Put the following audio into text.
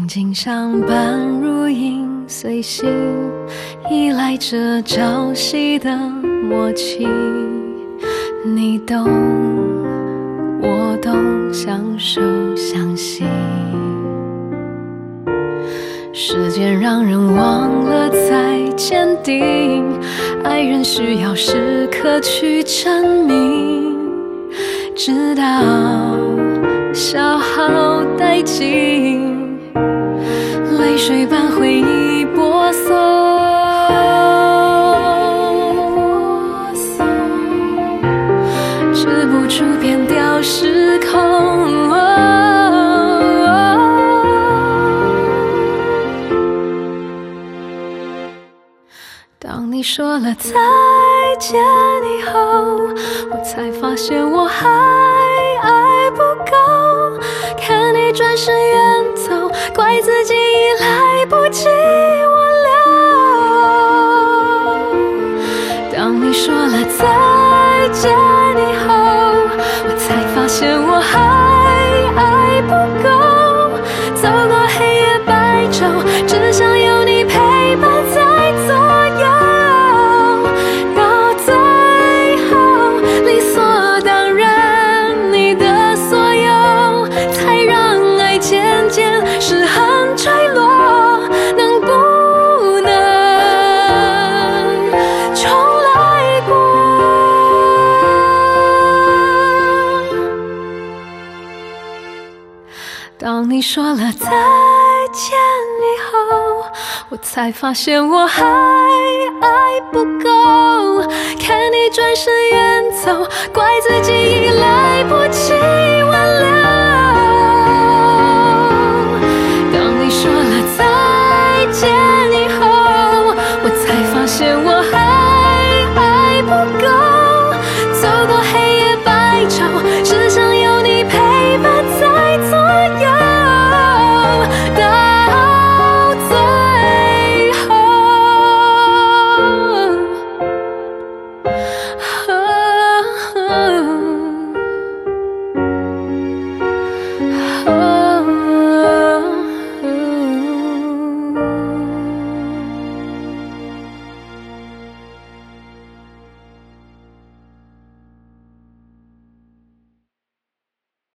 景相伴如影随形，依赖着朝夕的默契。你懂，我懂，相守相惜。时间让人忘了再坚定，爱人需要时刻去证明，直到消耗殆尽，泪水般回忆播送，止不住变调失控。当你说了再见以后，我才发现我还爱不够，看你转身远走，怪自己已来不及挽留。当你说了再见以后，我才发现我还爱不够，走过黑夜白昼，只想有你陪伴在左右。失衡坠落，能不能重来过？当你说了再见以后，我才发现我还爱不够，看你转身远走，怪自己已来不及